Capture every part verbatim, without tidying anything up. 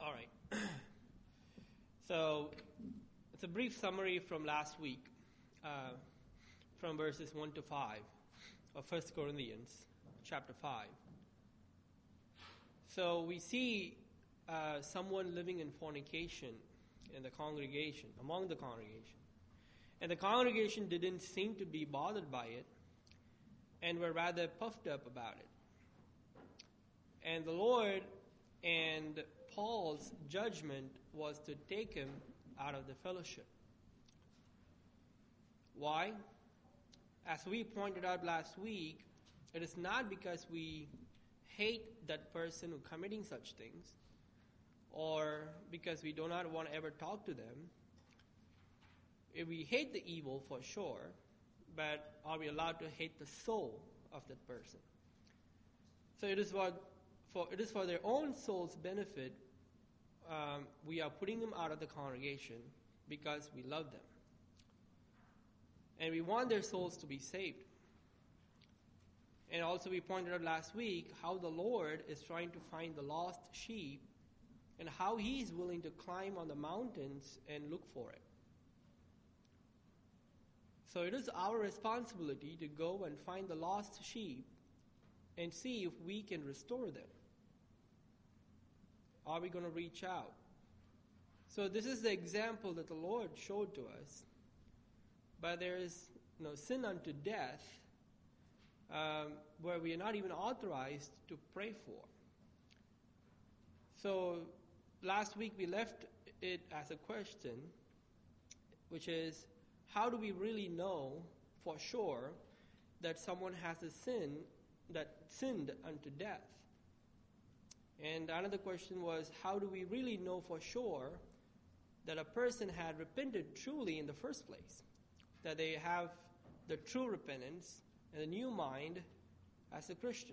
All right. So it's a brief summary from last week, uh, from verses one to five of First Corinthians chapter five. So we see uh, someone living in fornication in the congregation, among the congregation. And the congregation didn't seem to be bothered by it and were rather puffed up about it. And the Lord and Paul's judgment was to take him out of the fellowship. Why? As we pointed out last week, it is not because we hate that person who committing such things, or because we do not want to ever talk to them. If we hate the evil for sure, but are we allowed to hate the soul of that person? So it is what for it is for their own soul's benefit. Um, we are putting them out of the congregation because we love them, and we want their souls to be saved. And also, we pointed out last week how the Lord is trying to find the lost sheep, and how He is willing to climb on the mountains and look for it. So it is our responsibility to go and find the lost sheep and see if we can restore them. Are we going to reach out? So this is the example that the Lord showed to us. But there is no sin unto death, um, where we are not even authorized to pray for. So last week we left it as a question, which is, how do we really know for sure that someone has a sin that sinned unto death? And another question was, how do we really know for sure that a person had repented truly in the first place? That they have the true repentance and a new mind as a Christian?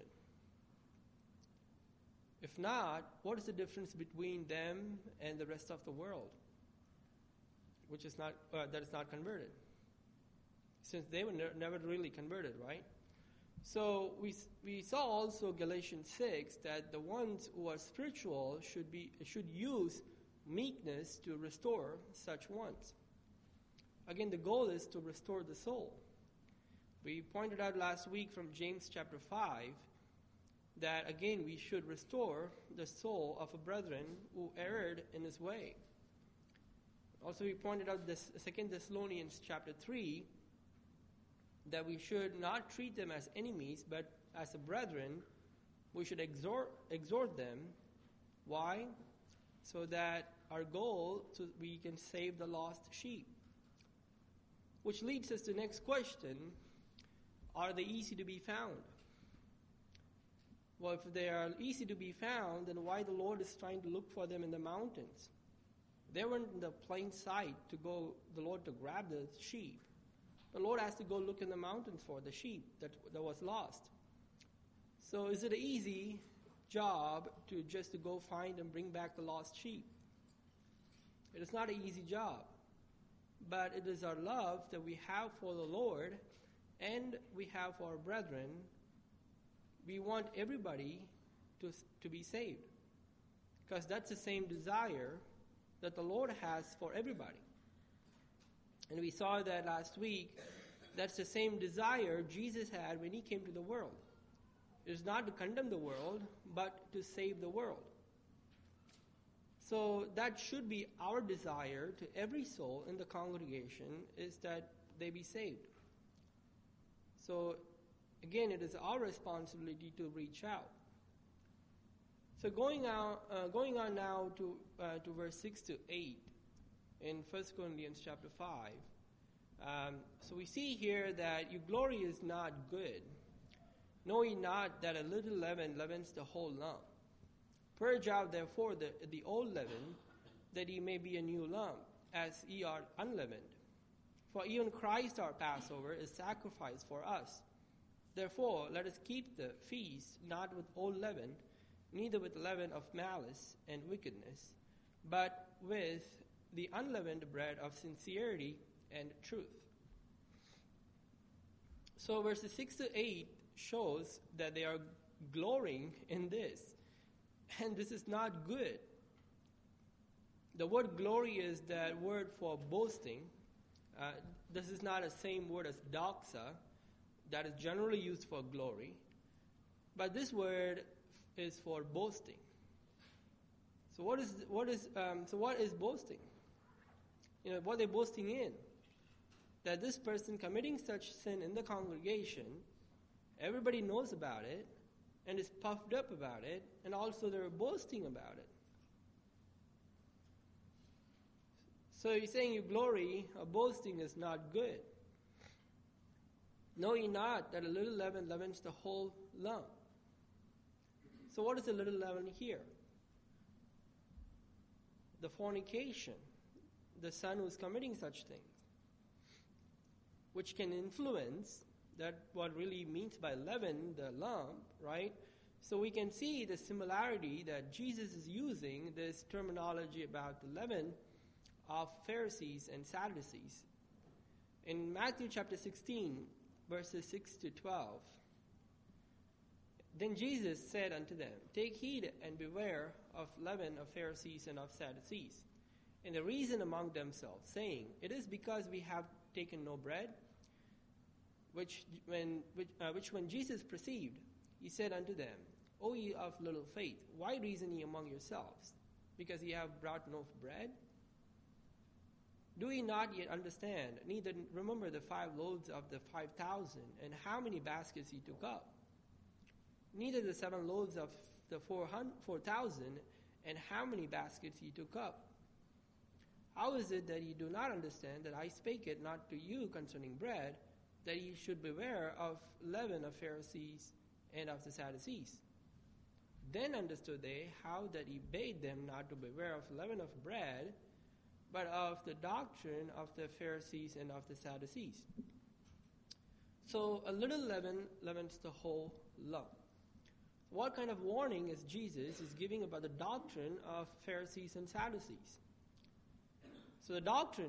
If not, what is the difference between them and the rest of the world, which is not uh, that is not converted? Since they were ne- never really converted, right? So we we saw also Galatians six that the ones who are spiritual should be should use meekness to restore such ones. Again, the goal is to restore the soul. We pointed out last week from James chapter five that again we should restore the soul of a brethren who erred in his way. Also, we pointed out this Second Thessalonians chapter three, that we should not treat them as enemies, but as a brethren. We should exhort exhort them. Why? So that our goal, so we can save the lost sheep. Which leads us to the next question: are they easy to be found? Well, if they are easy to be found, then why the Lord is trying to look for them in the mountains? They weren't in the plain sight to go, the Lord to grab the sheep. The Lord has to go look in the mountains for the sheep that, that was lost. So is it an easy job to just to go find and bring back the lost sheep? It is not an easy job. But it is our love that we have for the Lord and we have for our brethren. We want everybody to, to be saved, because that's the same desire that the Lord has for everybody. And we saw that last week. That's the same desire Jesus had when He came to the world. It is not to condemn the world, but to save the world. So that should be our desire to every soul in the congregation, is that they be saved. So again, it is our responsibility to reach out. So going out, uh, going on now to uh, to verse six to eight in First Corinthians chapter five. Um, so we see here that your glory is not good. Know ye not that a little leaven leavens the whole lump? Purge out therefore the, the old leaven, that ye may be a new lump, as ye are unleavened. For even Christ our Passover is sacrificed for us. Therefore let us keep the feast not with old leaven, neither with leaven of malice and wickedness, but with the unleavened bread of sincerity and truth. So verses six to eight shows that they are glorying in this. And this is not good. The word glory is that word for boasting. Uh, this is not the same word as doxa that is generally used for glory. But this word is for boasting. So what is what is um, so what is boasting? You know, what they're boasting in? That this person committing such sin in the congregation, everybody knows about it and is puffed up about it, and also they're boasting about it. So you're saying you glory or boasting is not good. Know ye not that a little leaven leavens the whole lump? So what is the little leaven here? The fornication, the son who is committing such things, which can influence, that what really means by leaven, the lump, right? So we can see the similarity that Jesus is using this terminology about the leaven of Pharisees and Sadducees. In Matthew chapter sixteen, verses six to twelve, then Jesus said unto them, Take heed and beware of leaven of Pharisees and of Sadducees. And they reasoned among themselves, saying, It is because we have taken no bread. Which when, which, uh, which when Jesus perceived, he said unto them, O ye of little faith, why reason ye among yourselves? Because ye have brought no bread? Do ye not yet understand, neither remember the five loaves of the five thousand, and how many baskets ye took up? Neither the seven loaves of the four thousand, and how many baskets ye took up? How is it that ye do not understand that I spake it not to you concerning bread, that ye should beware of leaven of Pharisees and of the Sadducees? Then understood they how that he bade them not to beware of leaven of bread, but of the doctrine of the Pharisees and of the Sadducees. So a little leaven leavens the whole lump. What kind of warning is Jesus is giving about the doctrine of Pharisees and Sadducees? So the doctrine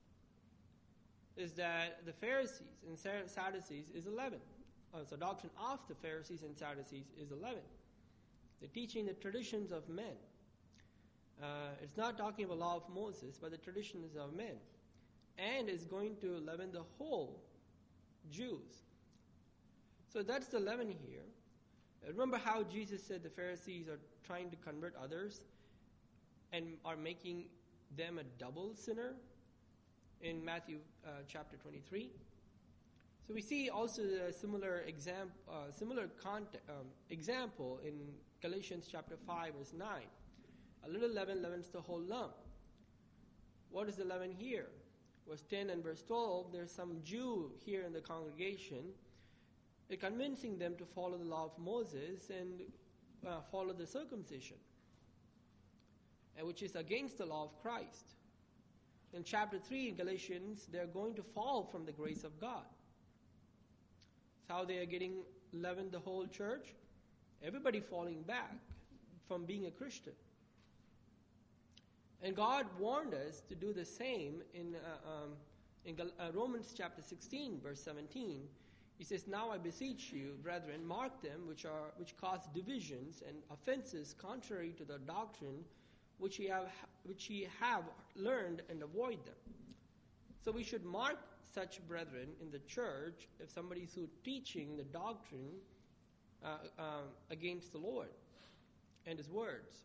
is that the Pharisees and Sadducees is a leaven. Uh, so the doctrine of the Pharisees and Sadducees is a leaven. They're teaching the traditions of men. Uh, it's not talking about the law of Moses, but the traditions of men. And is going to leaven the whole Jews. So that's the leaven here. Uh, remember how Jesus said the Pharisees are trying to convert others and are making them a double sinner in Matthew uh, chapter twenty-three. So we see also a similar example, uh, similar cont- um, example in Galatians chapter five, verse nine. A little leaven leavens the whole lump. What is the leaven here? Verse ten and verse twelve, there's some Jew here in the congregation uh, convincing them to follow the law of Moses and uh, follow the circumcision, uh, which is against the law of Christ. In chapter three in Galatians, they're going to fall from the grace of God. That's how they are getting leavened the whole church. Everybody falling back from being a Christian. And God warned us to do the same in, uh, um, in Gal- uh, Romans chapter sixteen, verse seventeen. He says, Now I beseech you, brethren, mark them which are which cause divisions and offenses contrary to the doctrine which ye have, which ye have learned, and avoid them. So we should mark such brethren in the church if somebody's who teaching the doctrine uh, uh, against the Lord and His words.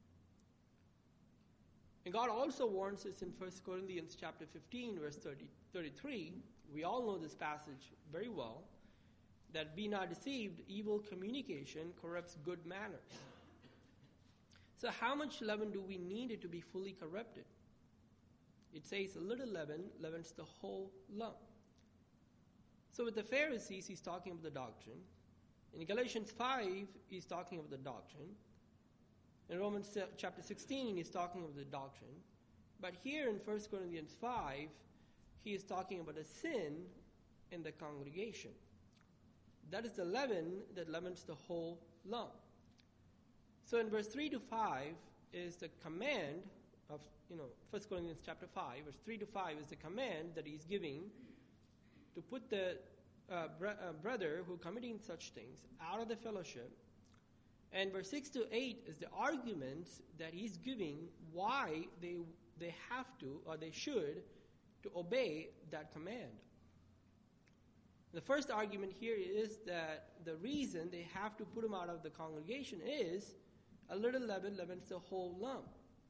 And God also warns us in First Corinthians chapter fifteen, verse thirty, thirty-three. We all know this passage very well, that be not deceived, evil communication corrupts good manners. So how much leaven do we need to be fully corrupted? It says a little leaven leavens the whole lump. So with the Pharisees, he's talking about the doctrine. In Galatians five, he's talking about the doctrine. In Romans chapter sixteen, he's talking about the doctrine. But here in First Corinthians five, he is talking about a sin in the congregation. That is the leaven that leavens the whole lump. So in verse three to five is the command of, you know, First Corinthians chapter five, verse three to five is the command that he's giving to put the uh, br- uh, brother who committing such things out of the fellowship And verse six to eight is the arguments that he's giving why they they have to or they should to obey that command. The first argument here is that the reason they have to put him out of the congregation is a little leaven leavens the whole lump.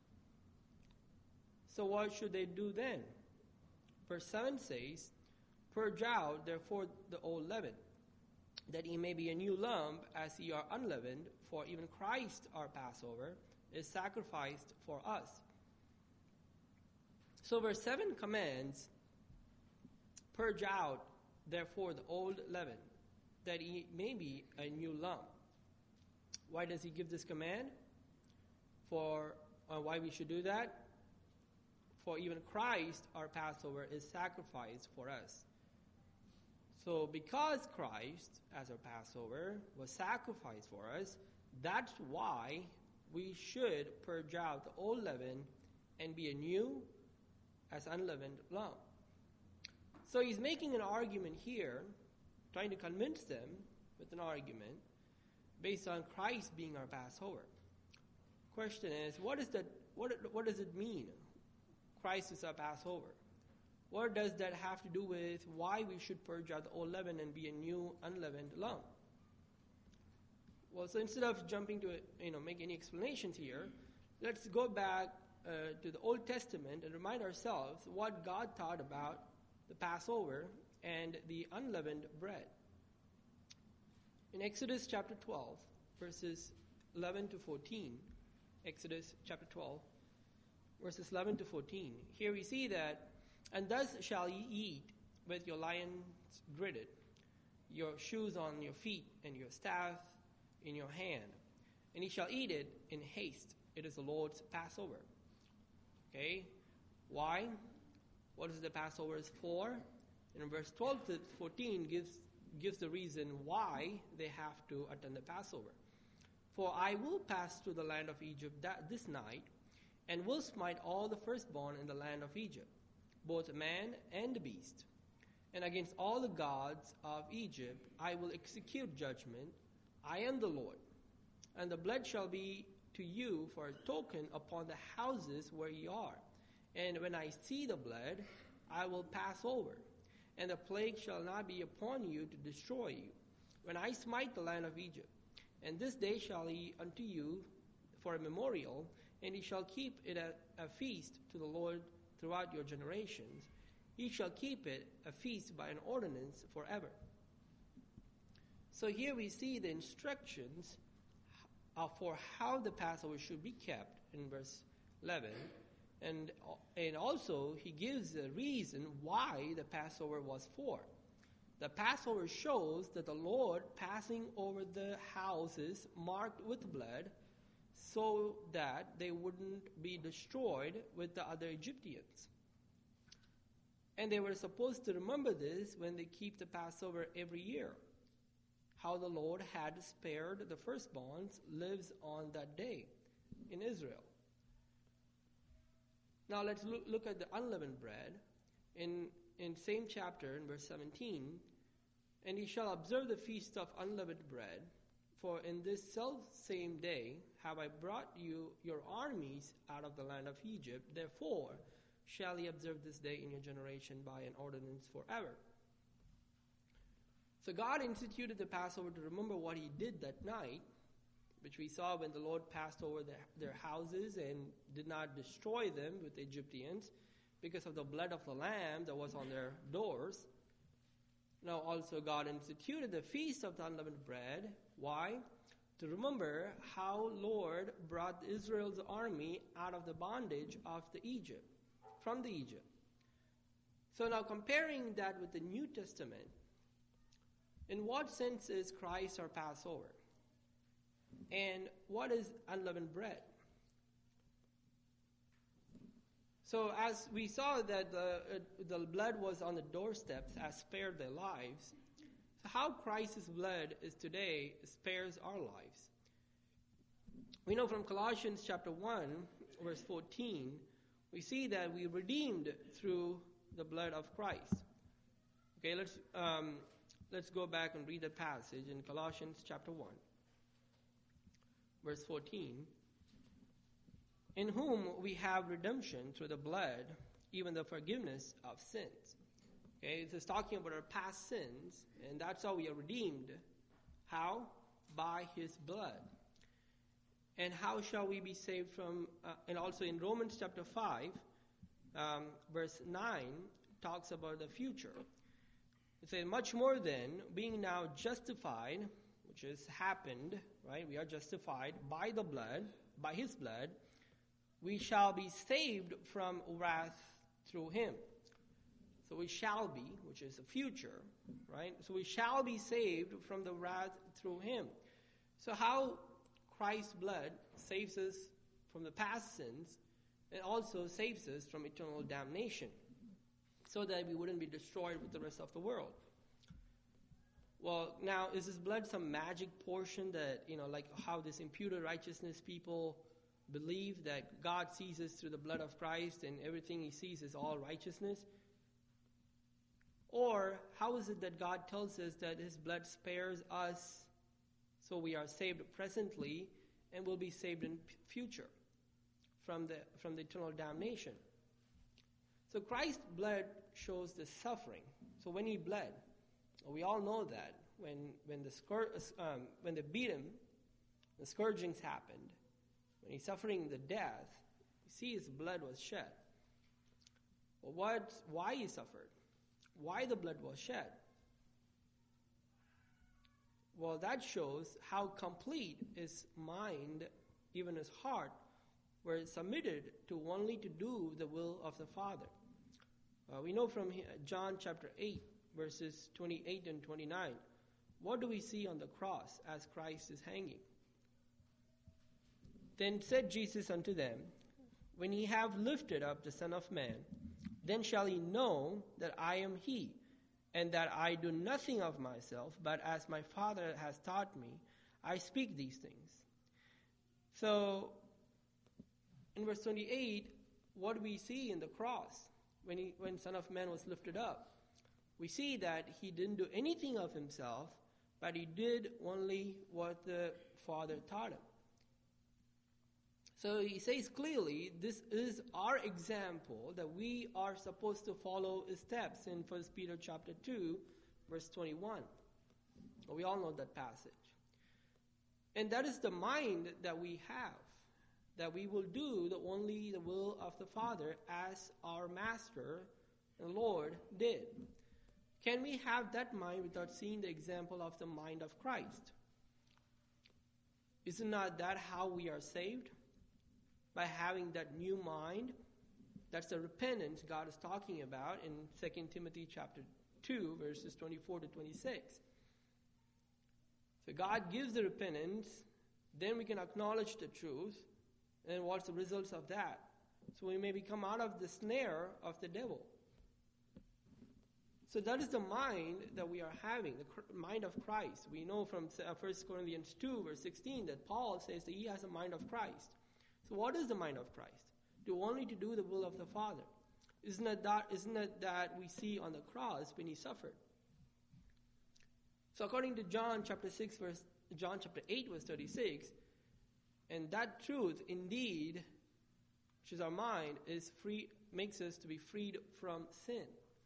So what should they do then? Verse seven says, "Purge out therefore the old leaven, that ye may be a new lump, as ye are unleavened, for even Christ our Passover is sacrificed for us." So verse seven commands, "Purge out therefore the old leaven, that ye may be a new lump." Why does he give this command? For uh, why we should do that? For even Christ our Passover is sacrificed for us. So because Christ, as our Passover, was sacrificed for us, that's why we should purge out the old leaven and be a new, as unleavened lump. So he's making an argument here, trying to convince them with an argument based on Christ being our Passover. Question is, what is that? What what does it mean? Christ is our Passover. What does that have to do with why we should purge out the old leaven and be a new, unleavened lump? Well, so instead of jumping to you know make any explanations here, let's go back uh, to the Old Testament and remind ourselves what God taught about the Passover and the unleavened bread. In Exodus chapter twelve, verses eleven to fourteen, Exodus chapter twelve, verses eleven to fourteen, here we see that, "And thus shall ye eat with your lions girded, your shoes on your feet, and your staff in your hand. And ye shall eat it in haste. It is the Lord's Passover." Okay? Why? What is the Passover is for? And in verse twelve to fourteen gives gives the reason why they have to attend the Passover. "For I will pass through the land of Egypt that, this night, and will smite all the firstborn in the land of Egypt, both man and beast. And against all the gods of Egypt I will execute judgment. I am the Lord. And the blood shall be to you for a token upon the houses where ye are. And when I see the blood, I will pass over. And the plague shall not be upon you to destroy you, when I smite the land of Egypt. And this day shall ye unto you for a memorial, and ye shall keep it a, a feast to the Lord throughout your generations. Ye shall keep it a feast by an ordinance forever." So here we see the instructions uh, for how the Passover should be kept in verse eleven. And, and also he gives a reason why the Passover was for. The Passover shows that the Lord passing over the houses marked with blood so that they wouldn't be destroyed with the other Egyptians. And they were supposed to remember this when they keep the Passover every year. How the Lord had spared the firstborns lives on that day in Israel. Now let's look, look at the unleavened bread. In, in same chapter, in verse seventeen, "And ye shall observe the feast of unleavened bread, for in this self-same day have I brought you your armies out of the land of Egypt. Therefore shall ye observe this day in your generation by an ordinance forever." So God instituted the Passover to remember what he did that night, which we saw when the Lord passed over the, their houses and did not destroy them with the Egyptians because of the blood of the lamb that was on their doors. Now also God instituted the feast of the unleavened bread. Why? To remember how Lord brought Israel's army out of the bondage of the Egypt, from the Egypt. So now comparing that with the New Testament, in what sense is Christ our Passover? And what is unleavened bread? So as we saw that the, uh, the blood was on the doorsteps as spared their lives, so how Christ's blood is today spares our lives. We know from Colossians chapter one, verse fourteen, we see that we redeemed through the blood of Christ. Okay, let's um, let's go back and read the passage in Colossians chapter one. verse fourteen, in whom we have redemption through the blood, even the forgiveness of sins. Okay, this is talking about our past sins, and that's how we are redeemed. How? By his blood. And how shall we be saved from, uh, and also in Romans chapter five, um, verse nine, talks about the future. It says, much more than, being now justified, which has happened, right? We are justified by the blood, by his blood, we shall be saved from wrath through him. So we shall be, which is the future, right? So we shall be saved from the wrath through him. So how Christ's blood saves us from the past sins and also saves us from eternal damnation so that we wouldn't be destroyed with the rest of the world. Well, now, is this blood some magic portion that, you know, like how this imputed righteousness people believe that God sees us through the blood of Christ and everything he sees is all righteousness? Or how is it that God tells us that his blood spares us so we are saved presently and will be saved in p- future from the from the eternal damnation? So Christ's blood shows the suffering. So when he bled, we all know that when when the scour- um, when they beat him, the scourgings happened. When he's suffering the death, you see his blood was shed. Well, what? Why he suffered? Why the blood was shed? Well, that shows how complete his mind, even his heart, were submitted to only to do the will of the Father. Uh, we know from John chapter eight, verses twenty-eight and twenty-nine, what do we see on the cross as Christ is hanging? Then said Jesus unto them, when ye have lifted up the Son of Man, then shall ye know that I am he, and that I do nothing of myself, but as my Father has taught me, I speak these things. So, in verse twenty-eight, what do we see in the cross when he, when Son of Man was lifted up? We see that he didn't do anything of himself, but he did only what the Father taught him. So he says clearly, this is our example that we are supposed to follow his steps in First Peter chapter two, verse twenty-one. We all know that passage. And that is the mind that we have, that we will do the only the will of the Father as our Master and Lord did. Can we have that mind without seeing the example of the mind of Christ? Isn't not that how we are saved? By having that new mind. That's the repentance God is talking about in Second Timothy chapter two, verses twenty-four to twenty-six. So God gives the repentance, then we can acknowledge the truth, and what's the results of that? So we may become out of the snare of the devil. So that is the mind that we are having, the mind of Christ. We know from First Corinthians two, verse sixteen, that Paul says that he has a mind of Christ. So what is the mind of Christ? To only to do the will of the Father. Isn't it that, isn't it that we see on the cross when he suffered? So according to John chapter six, verse John chapter eight, verse thirty-six, and that truth indeed, which is our mind, is free, makes us to be freed from sin.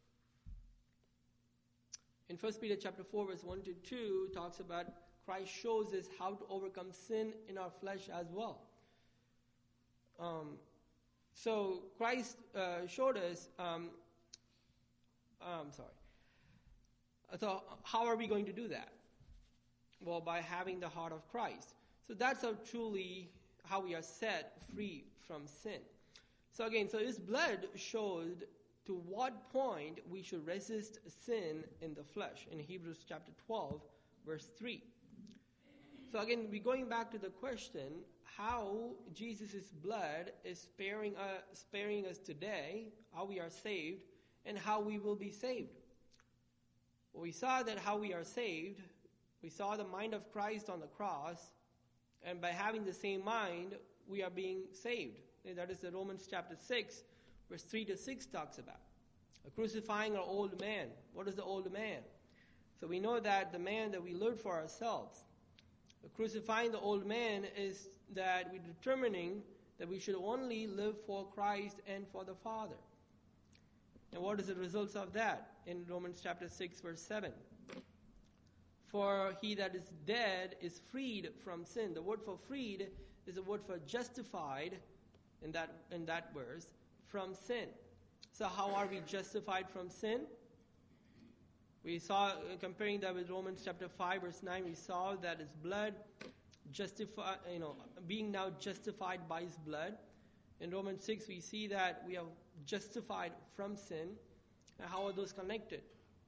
In First Peter chapter four, verse one to two, talks about Christ shows us how to overcome sin in our flesh as well. Um, so Christ uh, showed us, um, I'm sorry. So how are we going to do that? Well, by having the heart of Christ. So that's how truly how we are set free from sin. So again, so his blood showed to what point we should resist sin in the flesh in Hebrews chapter twelve, verse three. So again, we're going back to the question, how Jesus' blood is sparing, uh, sparing us today, how we are saved, and how we will be saved. Well, we saw that how we are saved, we saw the mind of Christ on the cross, and by having the same mind, we are being saved. And that is the Romans chapter six, verse three to six talks about. Crucifying our old man. What is the old man? So we know that the man that we lived for ourselves, Crucifying the old man is that we're determining that we should only live for Christ and for the Father. And what is the results of that? In Romans chapter six, verse seven. For he that is dead is freed from sin. The word for freed is the word for justified in that, in that verse, from sin. So how are we justified from sin? We saw, comparing that with Romans chapter five, verse nine, we saw that his blood justify, you know, being now justified by his blood. In Romans six, we see that we are justified from sin. And how are those connected?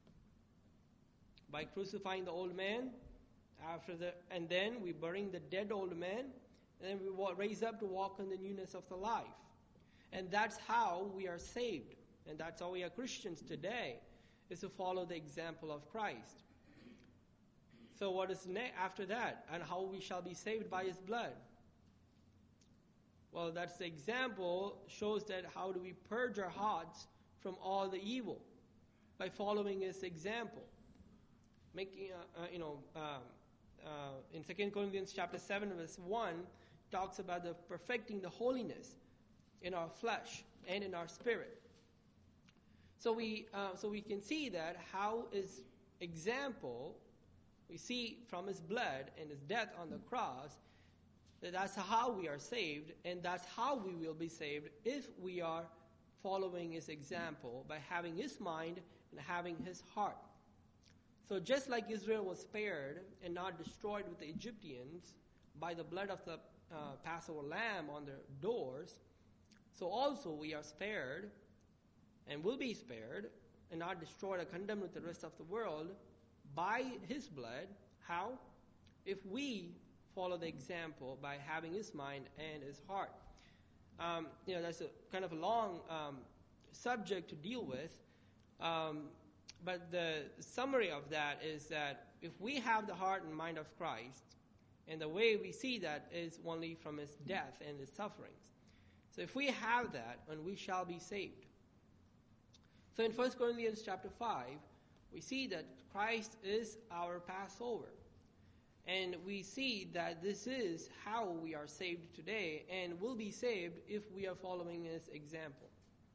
By crucifying the old man, after the, and then we burying the dead old man, and then we wa- raise up to walk in the newness of the life. And that's how we are saved. And that's how we are Christians today, is to follow the example of Christ. So what is ne- after that? And how we shall be saved by his blood? Well, that's the example, shows that how do we purge our hearts from all the evil? By following his example. Making, uh, uh, you know, um, uh, in Second Corinthians chapter seven, verse one, talks about the perfecting the holiness in our flesh and in our spirit. So we, uh, so we can see that how his example, we see from his blood and his death on the cross, that that's how we are saved, and that's how we will be saved if we are following his example by having his mind and having his heart. So just like Israel was spared and not destroyed with the Egyptians by the blood of the uh, Passover lamb on their doors, so also we are spared and will be spared and not destroyed or condemned with the rest of the world by his blood. How? If we follow the example by having his mind and his heart. Um, you know, that's a kind of a long um, subject to deal with. Um, but the summary of that is that if we have the heart and mind of Christ, and the way we see that is only from his death and his sufferings. So if we have that, then we shall be saved. So in First Corinthians chapter five, we see that Christ is our Passover. And we see that this is how we are saved today and will be saved if we are following his example.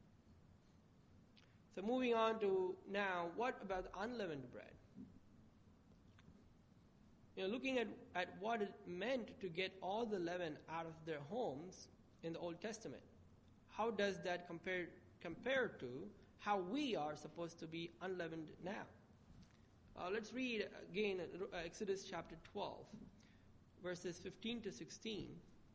So moving on to now, what about unleavened bread? You know, looking at, at what it meant to get all the leaven out of their homes in the Old Testament. How does that compare, compare to how we are supposed to be unleavened now? Uh, let's read again uh, Exodus chapter twelve, verses fifteen to sixteen.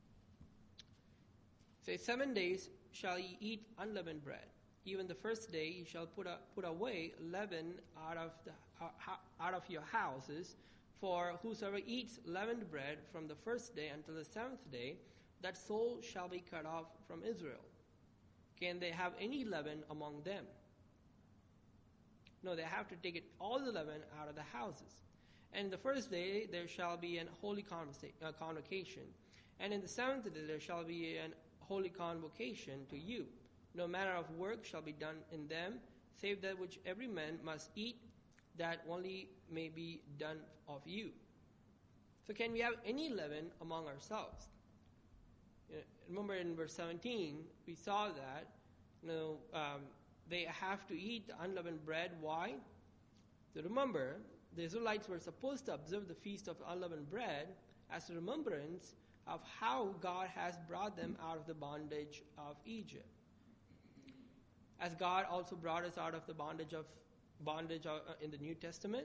Say, seven days shall ye eat unleavened bread. Even the first day ye shall put, a, put away leaven out of, the, uh, out of your houses. For whosoever eats leavened bread from the first day until the seventh day, that soul shall be cut off from Israel. Can they have any leaven among them? No, they have to take it, all the leaven out of the houses. And the first day there shall be an holy convoca- uh, convocation. And in the seventh day there shall be an holy convocation to you. No manner of work shall be done in them, save that which every man must eat, that only may be done of you. So can we have any leaven among ourselves? You know, remember in verse seventeen, we saw that, you know, um, they have to eat the unleavened bread. Why? So remember, the Israelites were supposed to observe the feast of unleavened bread as a remembrance of how God has brought them out of the bondage of Egypt. As God also brought us out of the bondage of bondage in the New Testament,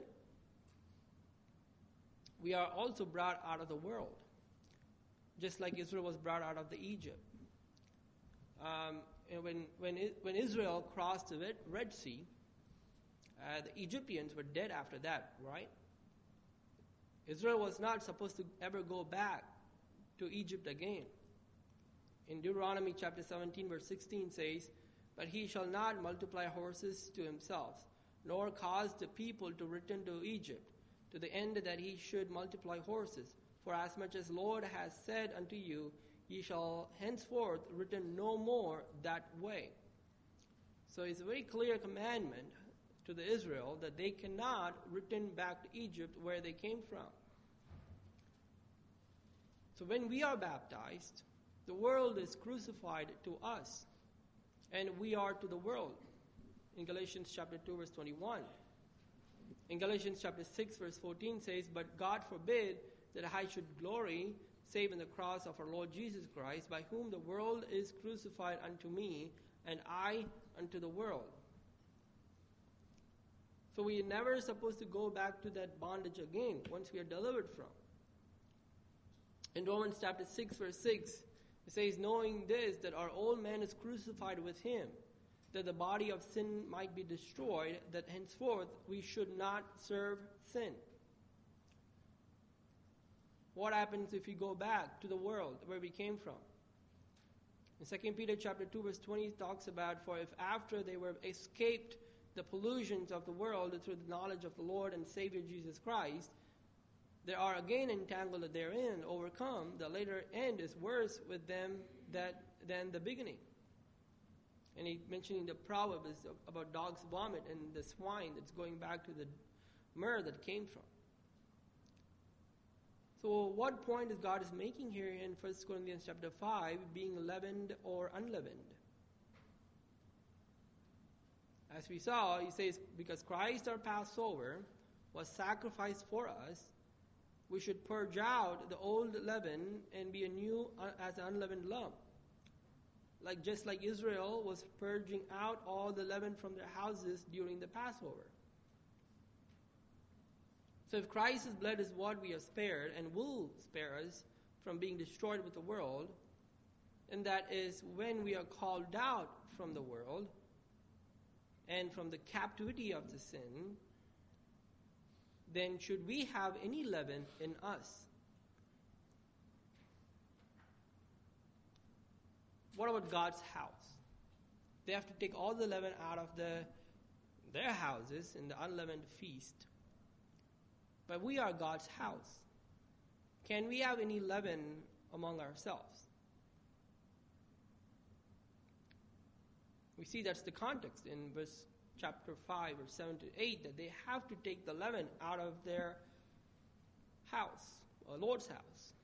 we are also brought out of the world, just like Israel was brought out of the Egypt. Um, and when when it, when Israel crossed the Red Sea, uh, the Egyptians were dead after that, right? Israel was not supposed to ever go back to Egypt again. In Deuteronomy chapter seventeen, verse sixteen says, "But he shall not multiply horses to himself, nor cause the people to return to Egypt, to the end that he should multiply horses. For as much as Lord has said unto you, ye shall henceforth return no more that way." So it's a very clear commandment to the Israel that they cannot return back to Egypt where they came from. So when we are baptized, the world is crucified to us, and we are to the world. In Galatians chapter two, verse twenty-one. In Galatians chapter six, verse fourteen says, "But God forbid that I should glory, save in the cross of our Lord Jesus Christ, by whom the world is crucified unto me, and I unto the world." So we are never supposed to go back to that bondage again once we are delivered from. In Romans chapter six, verse six, it says, "Knowing this, that our old man is crucified with him, that the body of sin might be destroyed, that henceforth we should not serve sin." What happens if we go back to the world where we came from? In Second Peter chapter two, verse twenty talks about, "For if after they were escaped the pollutions of the world through the knowledge of the Lord and Savior Jesus Christ, they are again entangled therein, overcome, the later end is worse with them that than the beginning." And he mentioning the proverb is about dog's vomit and the swine that's going back to the myrrh that came from. So what point is God is making here in First Corinthians chapter five, being leavened or unleavened? As we saw, he says, because Christ our Passover was sacrificed for us, we should purge out the old leaven and be anew as an unleavened lump. Like just like Israel was purging out all the leaven from their houses during the Passover. So if Christ's blood is what we are spared and will spare us from being destroyed with the world, and that is when we are called out from the world and from the captivity of the sin, then should we have any leaven in us? What about God's house? They have to take all the leaven out of the, their houses in the unleavened feast. But we are God's house. Can we have any leaven among ourselves? We see that's the context in verse chapter five, verse seven to eight, that they have to take the leaven out of their house, or Lord's house.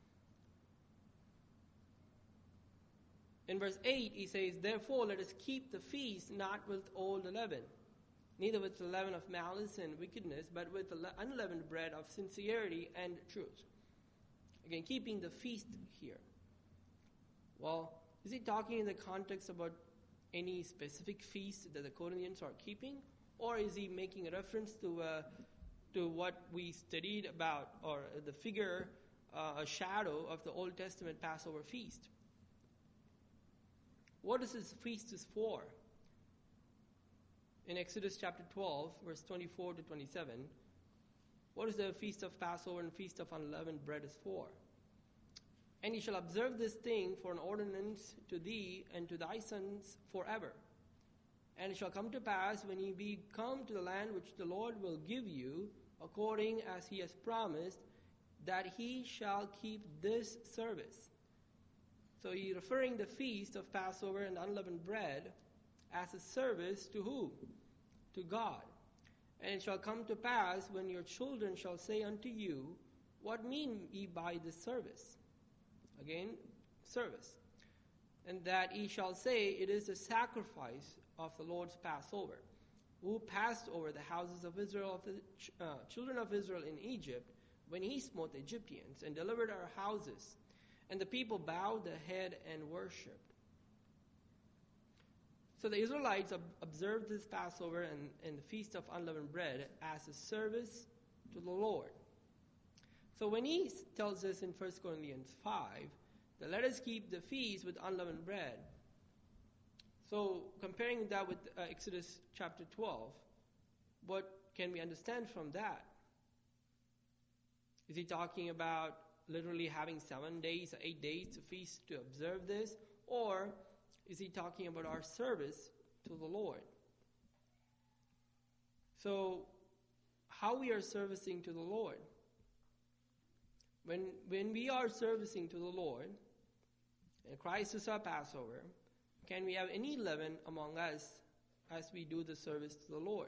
In verse eight, he says, "Therefore let us keep the feast not with old leaven, neither with the leaven of malice and wickedness, but with the unleavened bread of sincerity and truth." Again, keeping the feast here. Well, is he talking in the context about any specific feast that the Corinthians are keeping? Or is he making a reference to uh, to what we studied about, or the figure, uh, a shadow of the Old Testament Passover feast? What is this feast is for? In Exodus chapter twelve, verse twenty-four to twenty-seven, what is the feast of Passover and feast of unleavened bread is for? "And ye shall observe this thing for an ordinance to thee and to thy sons forever. And it shall come to pass, when ye be come to the land which the Lord will give you, according as he has promised, that he shall keep this service." So he's referring the feast of Passover and unleavened bread as a service to who? To God. "And it shall come to pass, when your children shall say unto you, What mean ye by this service?" Again, service. "And that ye shall say, It is the sacrifice of the Lord's Passover, who passed over the houses of Israel, of the ch- uh, children of Israel in Egypt, when he smote the Egyptians, and delivered our houses. And the people bowed their head and worshipped." So the Israelites ob- observed this Passover and, and the Feast of Unleavened Bread as a service to the Lord. So when he s- tells us in First Corinthians five, that let us keep the feast with unleavened bread. So comparing that with uh, Exodus chapter twelve, what can we understand from that? Is he talking about literally having seven days, eight days to feast to observe this? Or is he talking about our service to the Lord? So how we are servicing to the Lord? When, when we are servicing to the Lord, and Christ is our Passover, can we have any leaven among us as we do the service to the Lord?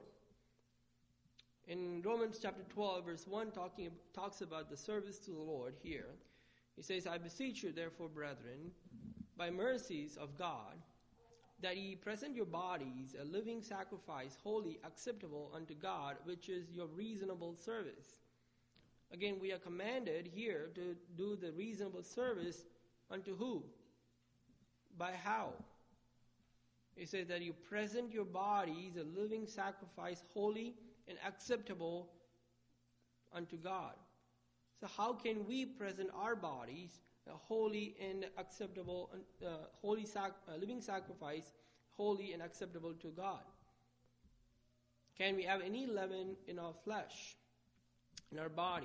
In Romans chapter twelve, verse one, talking, talks about the service to the Lord here. He says, I beseech you, therefore, brethren, by mercies of God, that ye present your bodies a living sacrifice, holy, acceptable unto God, which is your reasonable service. Again, we are commanded here to do the reasonable service unto who? By how? He says that you present your bodies a living sacrifice, holy and acceptable unto God. So how can we present our bodies a holy and acceptable, uh, holy sac- uh, living sacrifice, holy and acceptable to God? Can we have any leaven in our flesh, in our body?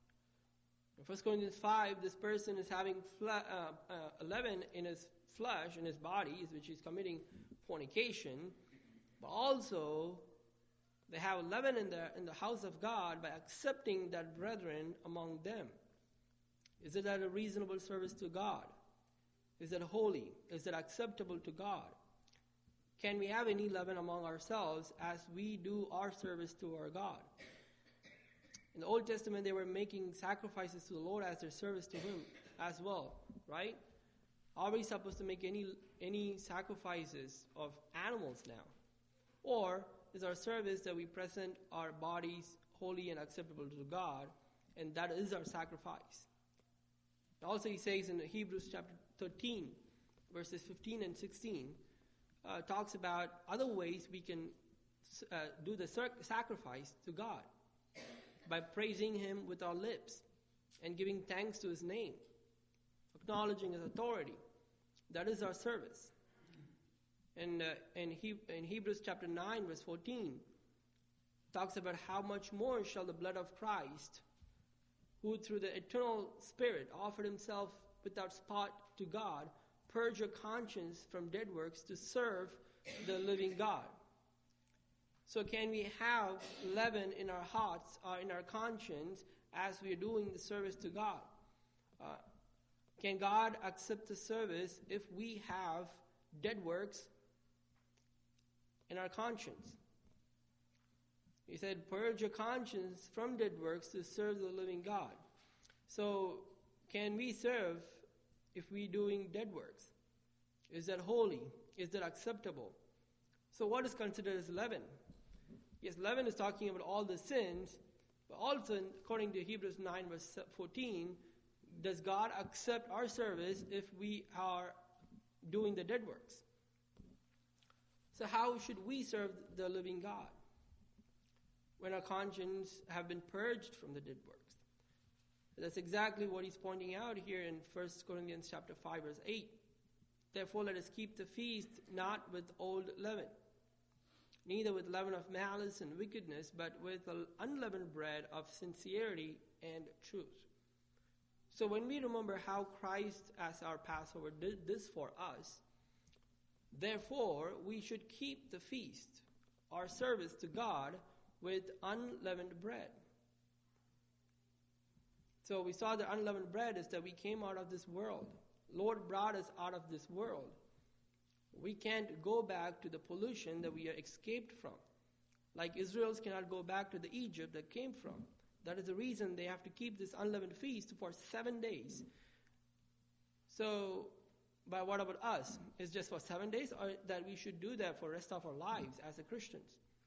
In First Corinthians five, this person is having fle- uh, uh, leaven in his flesh, in his body, which is committing fornication, but also they have leaven in the, in the house of God by accepting that brethren among them. Is it that a reasonable service to God? Is it holy? Is it acceptable to God? Can we have any leaven among ourselves as we do our service to our God? In the Old Testament, they were making sacrifices to the Lord as their service to Him as well, right? Are we supposed to make any any sacrifices of animals now? Or is our service that we present our bodies holy and acceptable to God, and that is our sacrifice? Also, he says in Hebrews chapter thirteen, verses fifteen and sixteen, uh, talks about other ways we can uh, do the sacrifice to God by praising Him with our lips and giving thanks to His name, acknowledging His authority. That is our service. And uh, in, he, in Hebrews chapter nine, verse fourteen, talks about how much more shall the blood of Christ, who through the eternal Spirit offered Himself without spot to God, purge your conscience from dead works to serve the living God. So can we have leaven in our hearts or in our conscience as we are doing the service to God? Uh, can God accept the service if we have dead works in our conscience? He said, purge your conscience from dead works to serve the living God. So can we serve if we're doing dead works? Is that holy? Is that acceptable? So what is considered as leaven? Yes, leaven is talking about all the sins, but also according to Hebrews nine verse fourteen, does God accept our service if we are doing the dead works? So how should we serve the living God when our conscience have been purged from the dead works? That's exactly what he's pointing out here in First Corinthians chapter five verse eight. Therefore let us keep the feast not with old leaven, neither with leaven of malice and wickedness, but with the unleavened bread of sincerity and truth. So when we remember how Christ as our Passover did this for us, therefore we should keep the feast, our service to God, with unleavened bread. So we saw that unleavened bread is that we came out of this world. Lord brought us out of this world. We can't go back to the pollution that we are escaped from. Like Israelites cannot go back to the Egypt that came from. That is the reason they have to keep this unleavened feast for seven days. So, but what about us? Is just for seven days, or that we should do that for the rest of our lives as a Christians?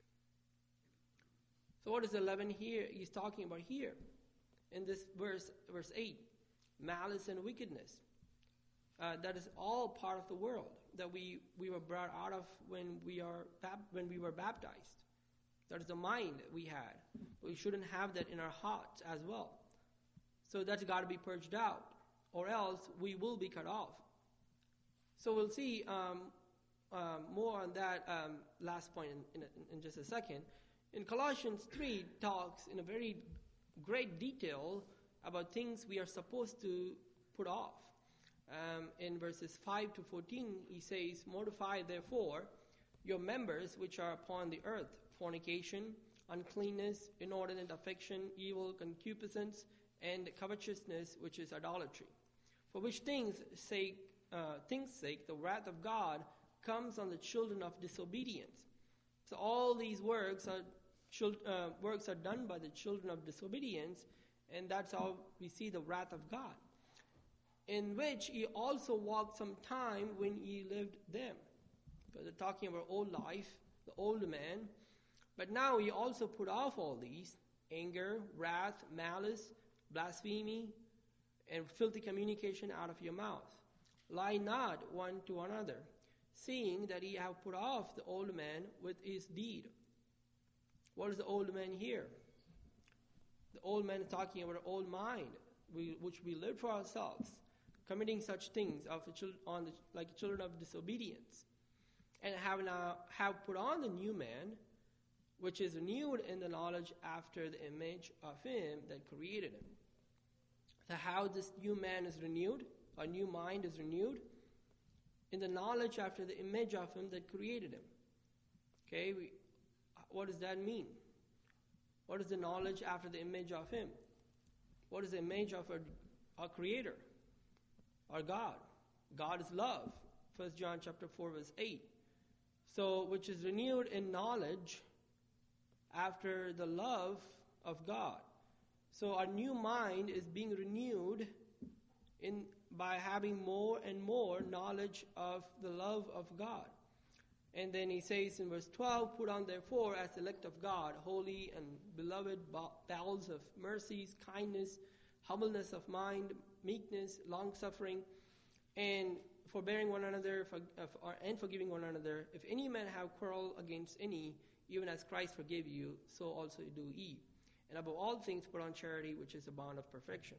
So what is the leaven here he's talking about here? In this verse, verse eight, malice and wickedness. Uh, that is all part of the world that we, we were brought out of when we are when we were baptized. That is the mind that we had. We shouldn't have that in our hearts as well. So that's got to be purged out, or else we will be cut off. So we'll see um, um, more on that um, last point in, in, in just a second. In Colossians three, talks in a very great detail about things we are supposed to put off. Um, in verses five to fourteen, he says, mortify therefore your members which are upon the earth, fornication, uncleanness, inordinate affection, evil concupiscence, and covetousness, which is idolatry. For which things sake, uh, things sake, the wrath of God comes on the children of disobedience. So all these works are chil- uh, works are done by the children of disobedience, and that's how we see the wrath of God. in which ye also walked some time when ye lived them. So they're talking about old life, the old man. But now ye also put off all these, anger, wrath, malice, blasphemy, and filthy communication out of your mouth. Lie not one to another, seeing that ye have put off the old man with his deed. What is the old man here? The old man is talking about an old mind, we, which we live for ourselves, committing such things of the chil- on the, like children of disobedience, and have now have put on the new man, which is renewed in the knowledge after the image of him that created him. So how this new man is renewed, a new mind is renewed, in the knowledge after the image of him that created him. Okay, we, what does that mean? What is the knowledge after the image of him? What is the image of our, our creator, our God? God is love. First John chapter four verse eight. So, which is renewed in knowledge after the love of God. So our new mind is being renewed in by having more and more knowledge of the love of God. And then he says in verse twelve, put on therefore as elect of God, holy and beloved bowels of mercies, kindness, humbleness of mind, meekness, long-suffering, and forbearing one another for, uh, for, and forgiving one another. If any man have quarrel against any, even as Christ forgave you, so also do ye. And above all things put on charity, which is the bond of perfection.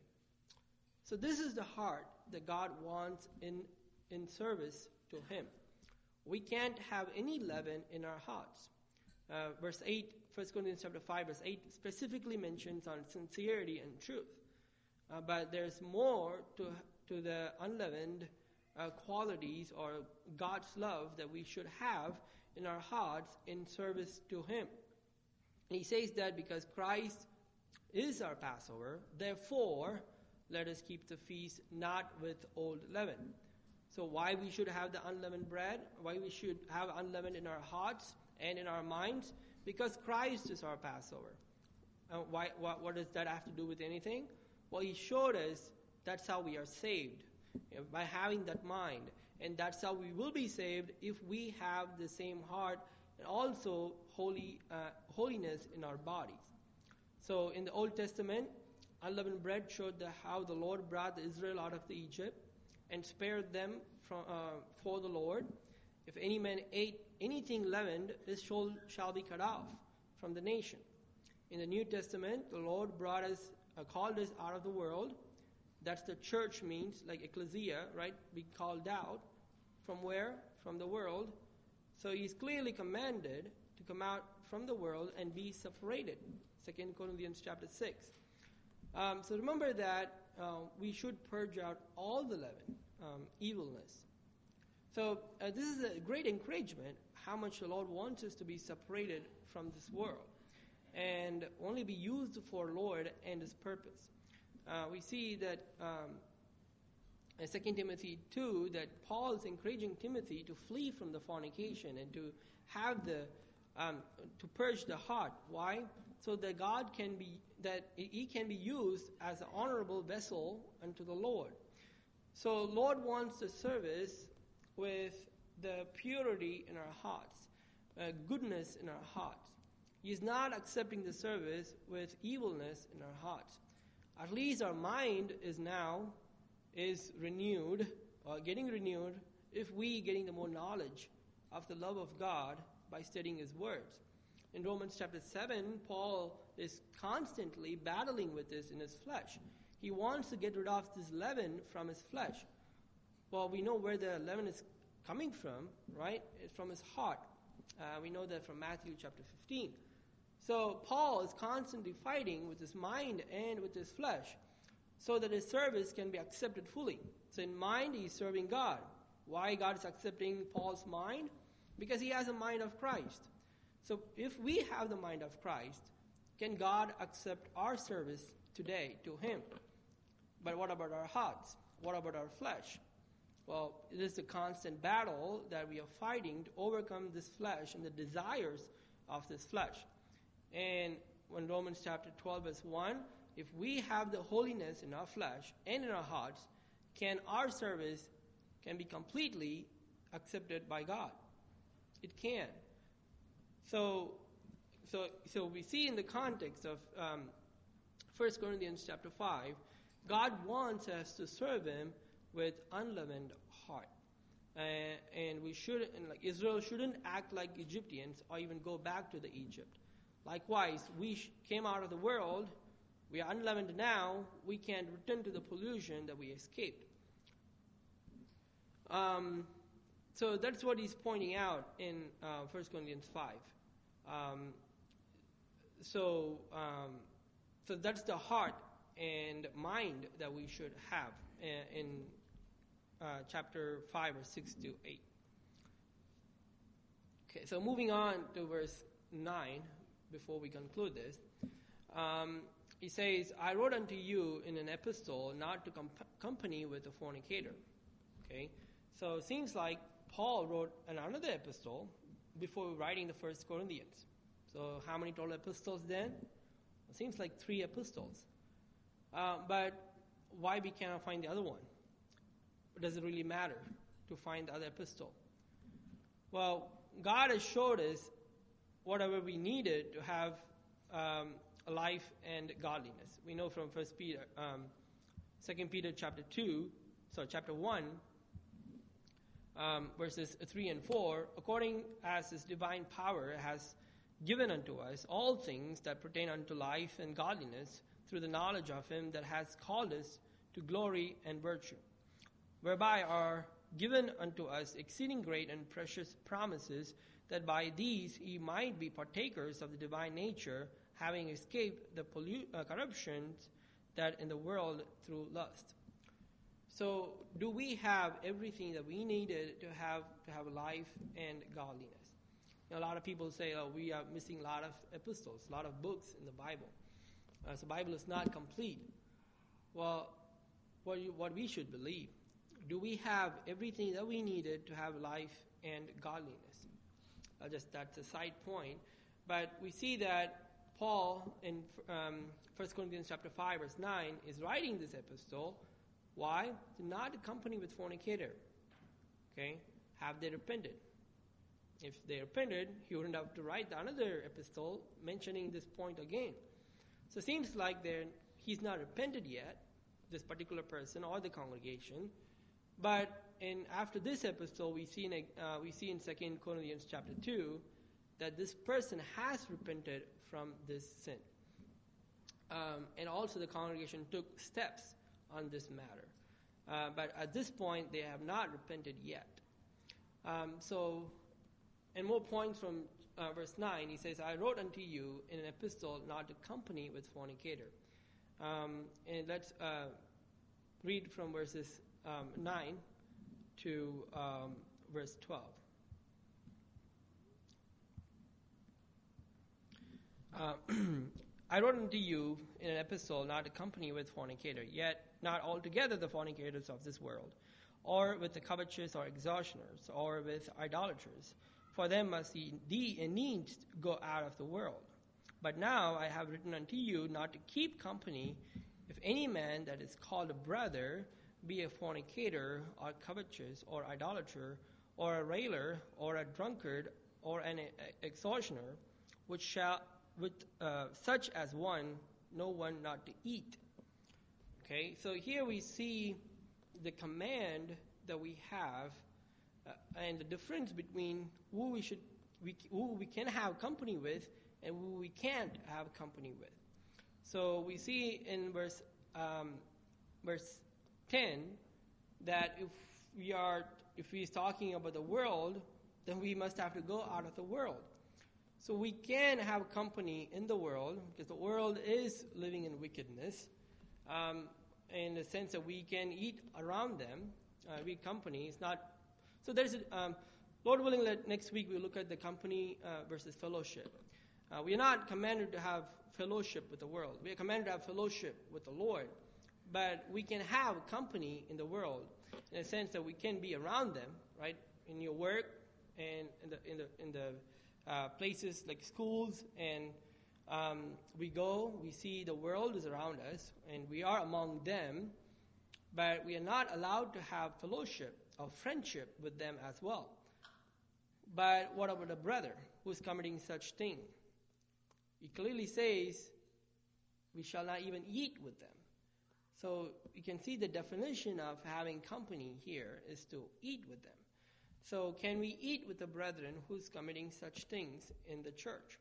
So this is the heart that God wants in, in service to him. We can't have any leaven in our hearts. Uh, verse eight, First Corinthians chapter five, verse eight specifically mentions on sincerity and truth. Uh, but there's more to, to the unleavened uh, qualities or God's love that we should have in our hearts in service to him. And he says that because Christ is our Passover, therefore let us keep the feast not with old leaven. So why we should have the unleavened bread, why we should have unleavened in our hearts and in our minds? Because Christ is our Passover. Uh, why, what, what does that have to do with anything? Well, he showed us that's how we are saved, you know, by having that mind. And that's how we will be saved if we have the same heart and also holy uh, holiness in our bodies. So in the Old Testament, unleavened bread showed the, how the Lord brought Israel out of the Egypt and spared them from, uh, for the Lord. If any man ate anything leavened, his soul shall be cut off from the nation. In the New Testament, the Lord brought us, uh, called us out of the world. That's the church means, like ecclesia, right? Be called out. From where? From the world. So he's clearly commanded to come out from the world and be separated. Second Corinthians chapter six. Um, so remember that uh, we should purge out all the leaven, um, evilness. So uh, this is a great encouragement, how much the Lord wants us to be separated from this world and only be used for Lord and his purpose. Uh, we see that um, in Second Timothy two, that Paul is encouraging Timothy to flee from the fornication and to have the, um, to purge the heart. Why? So that God can be, that he can be used as an honorable vessel unto the Lord. So Lord wants the service with the purity in our hearts, uh, goodness in our hearts. He is not accepting the service with evilness in our hearts. At least our mind is now is renewed, or getting renewed, if we getting the more knowledge of the love of God by studying his words. In Romans chapter seven, Paul is constantly battling with this in his flesh. He wants to get rid of this leaven from his flesh. Well, we know where the leaven is coming from, right? It's from his heart. Uh, we know that from Matthew chapter fifteen. So Paul is constantly fighting with his mind and with his flesh so that his service can be accepted fully. So in mind, he's serving God. Why God is accepting Paul's mind? Because he has a mind of Christ. So if we have the mind of Christ, can God accept our service today to him? But what about our hearts? What about our flesh? Well, it is a constant battle that we are fighting to overcome this flesh and the desires of this flesh. And when Romans chapter twelve verse one, if we have the holiness in our flesh and in our hearts, can our service can be completely accepted by God. It can. So, so, so we see in the context of um, First Corinthians chapter five, God wants us to serve Him with unleavened heart. Uh, and we should, and like Israel shouldn't act like Egyptians or even go back to the Egypt. Likewise, we sh- came out of the world. We are unleavened now. We can't return to the pollution that we escaped. Um, so that's what he's pointing out in uh, First Corinthians five. Um, so, um, so that's the heart and mind that we should have in, in uh, chapter five or six to eight. Okay, so moving on to verse nine, before we conclude this, um, he says, I wrote unto you in an epistle not to comp- company with a fornicator. Okay, so it seems like Paul wrote another epistle before writing the First Corinthians. So how many total epistles then? It seems like three epistles. Uh, but why we cannot find the other one? Does it really matter to find the other epistle? Well, God has showed us whatever we needed to have um, a life and godliness. We know from First Peter, um, Second Peter chapter two, sorry, chapter one, um, verses three and four. According as His divine power has given unto us all things that pertain unto life and godliness, through the knowledge of Him that has called us to glory and virtue, whereby are given unto us exceeding great and precious promises, that by these ye might be partakers of the divine nature, having escaped the pollu- uh, corruptions that in the world through lust. So, do we have everything that we needed to have to have life and godliness? You know, a lot of people say, "Oh, we are missing a lot of epistles, a lot of books in the Bible. Uh, so, the Bible is not complete." Well, what you, what we should believe? Do we have everything that we needed to have life and godliness? Uh, just that's a side point, but we see that Paul in um, First Corinthians chapter five, verse nine, is writing this epistle. Why? To not accompany with fornicator. Okay? Have they repented? If they repented, he wouldn't have to write another epistle mentioning this point again. So it seems like he's not repented yet, this particular person or the congregation. But in after this epistle, we see in a, uh, we see in Second Corinthians chapter two that this person has repented from this sin. Um, and also the congregation took steps on this matter. Uh, but at this point, they have not repented yet. Um, so, and more points from uh, verse nine, he says, I wrote unto you in an epistle not to company with fornicator. Um, and let's uh, read from verses um, nine to um, verse twelve. Uh, I wrote unto you in an epistle not to company with fornicator, yet not altogether the fornicators of this world, or with the covetous or extortioners, or with idolaters. For them must ye needs go out of the world. But now I have written unto you not to keep company, if any man that is called a brother be a fornicator, or covetous, or idolater, or a railer, or a drunkard, or an extortioner, which shall with uh, such as one, no one not to eat. Okay, so here we see the command that we have uh, and the difference between who we should, we, who we can have company with and who we can't have company with. So we see in verse um, verse ten that if we are, if he's talking about the world, then we must have to go out of the world. So we can have company in the world because the world is living in wickedness, um, in the sense that we can eat around them. Uh, we company is not. So there's, a, um, Lord willing, let next week we look at the company uh, versus fellowship. Uh, we are not commanded to have fellowship with the world. We are commanded to have fellowship with the Lord, but we can have company in the world in a sense that we can be around them, right, in your work and in the in the in the Uh, places like schools, and um, we go, we see the world is around us, and we are among them, but we are not allowed to have fellowship or friendship with them as well. But what about a brother who is committing such thing? He clearly says, we shall not even eat with them. So you can see the definition of having company here is to eat with them. So can we eat with the brethren who's committing such things in the church?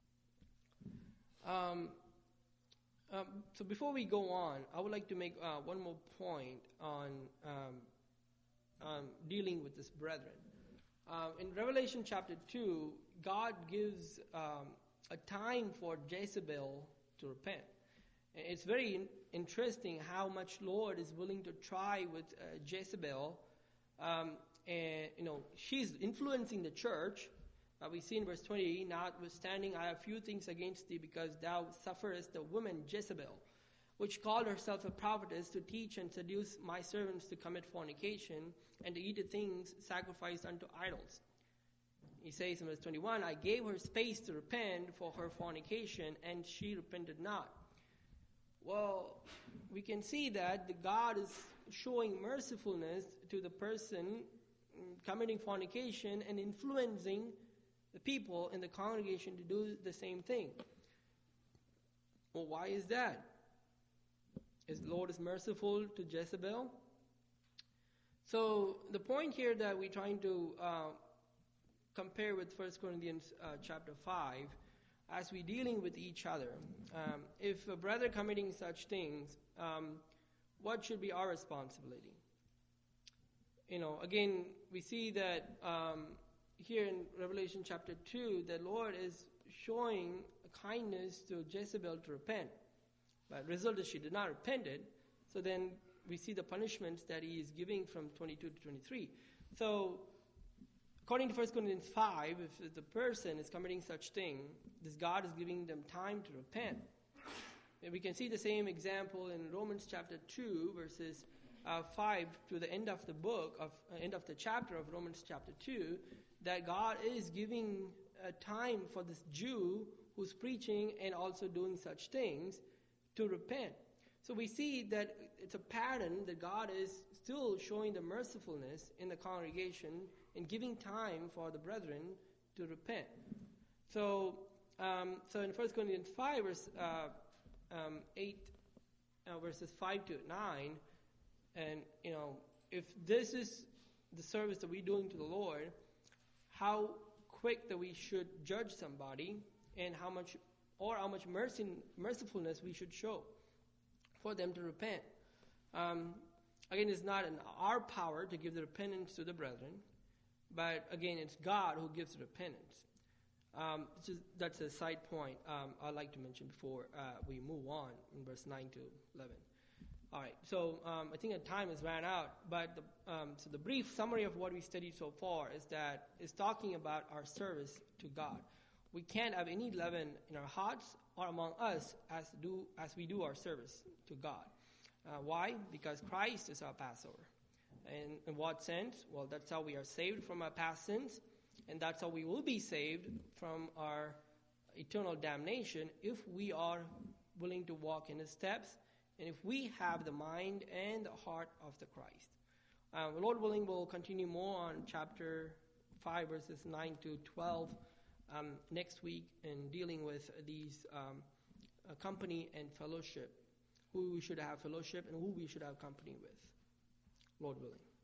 Um, um, so before we go on, I would like to make uh, one more point on um, um, dealing with this brethren. Um, in Revelation chapter two, God gives um, a time for Jezebel to repent. It's very in- interesting how much Lord is willing to try with uh, Jezebel. Um, and, you know, she's influencing the church. Uh, we see in verse twenty, notwithstanding, I have few things against thee, because thou sufferest the woman Jezebel, which called herself a prophetess, to teach and seduce my servants to commit fornication, and to eat the things sacrificed unto idols. He says in verse twenty-one, I gave her space to repent for her fornication, and she repented not. Well, we can see that the God is showing mercifulness to the person committing fornication and influencing the people in the congregation to do the same thing. Well, why is that? Is the Lord is merciful to Jezebel? So the point here that we're trying to uh, compare with First Corinthians uh, chapter five, as we're dealing with each other, um, if a brother committing such things, um, what should be our responsibility? You know, again, we see that um, here in Revelation chapter two, the Lord is showing a kindness to Jezebel to repent. But the result is she did not repent it. So then we see the punishments that he is giving from twenty-two to twenty-three. So according to First Corinthians five, if the person is committing such thing, this God is giving them time to repent. And we can see the same example in Romans chapter two, verses uh, five to the end of the book, of uh, end of the chapter of Romans chapter two, that God is giving uh, time for this Jew who's preaching and also doing such things to repent. So we see that it's a pattern that God is still showing the mercifulness in the congregation and giving time for the brethren to repent. So, um, so in First Corinthians five, verse uh, um, eight, uh, verses five to nine, and you know, if this is the service that we're doing to the Lord, how quick that we should judge somebody, and how much, or how much mercy, mercifulness we should show for them to repent. Um, again, it's not in our power to give the repentance to the brethren, but again, it's God who gives the repentance. Um, just, that's a side point um, I'd like to mention before uh, we move on in verse nine to eleven. All right, so um, I think the time has ran out, but the, um, so the brief summary of what we studied so far is that is talking about our service to God. We can't have any leaven in our hearts or among us as do as we do our service to God. Uh, why? Because Christ is our Passover. And in what sense? Well, that's how we are saved from our past sins, and that's how we will be saved from our eternal damnation if we are willing to walk in His steps, and if we have the mind and the heart of the Christ. Uh, Lord willing, we'll continue more on chapter five, verses nine to twelve um, next week in dealing with these um, uh, company and fellowship, who we should have fellowship and who we should have company with. Lord willing.